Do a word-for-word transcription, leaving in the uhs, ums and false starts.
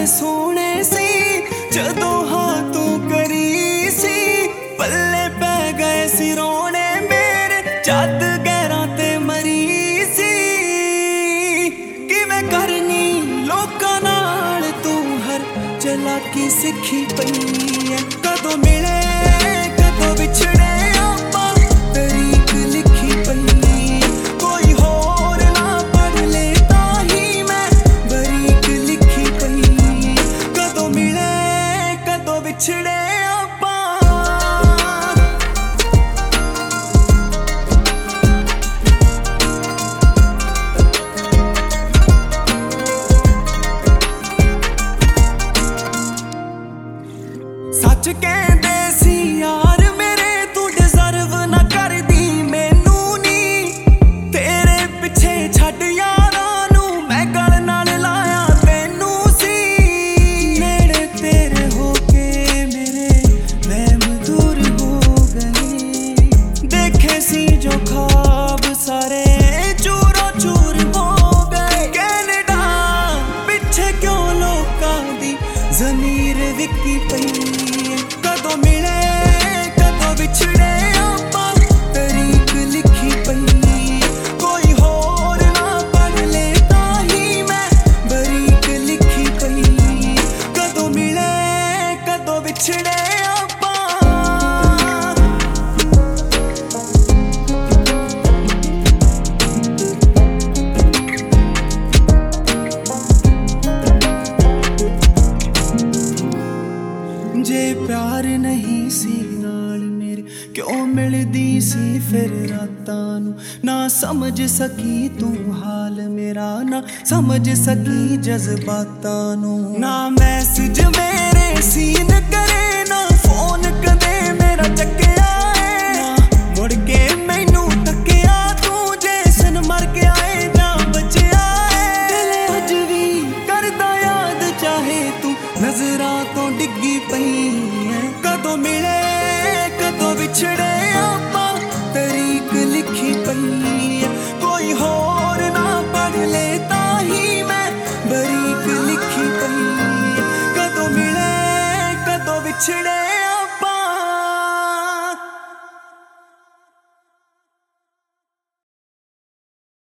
सोने सी जदों हाँ तू करी सी पल्ले पै गए सी रोने मेरे जद गैरां ते मरी सी किवें करनी लोकां नाल तू हर चलाकी सिखी पई है कदों मिले कदों विछड़े सच कहंदे सी यार मेरे तू डिजर्व ना करदी मैनू नी तेरे पिछे छड्ड यारां नू मैं गल नाल लाया तैनू सी नेड़े तेरे होके मेरे वहम दूर हो गए देखे सी जो ख्वाब सारे चूरो चूर हो गए कैनेडा पिछे क्यों लोकां दी ज़मीर विकी पई कदों मिले कदों विछड़े आपां तरीक लिखी पई कोई होर ना पढ़ ले ताही मैं बरीक लिखी पई कदों मिले कदों विछड़े जे प्यार नहीं सी नाल मेरे क्यों मिलदी सी फिर रातां नू ना समझ सकी तू हाल मेरा ना समझ सकी जज्बातां नू ना मैसेज मेरे सीन करे ना फोन कदे मेरा चक्किया ना मुड़ के मैनू तकिया तू जे सन मर के आए ना बचिया दिल अज भी करदा याद चाहे तू नजरां तो डिग्गी पई है कदों मिले कदों विछड़े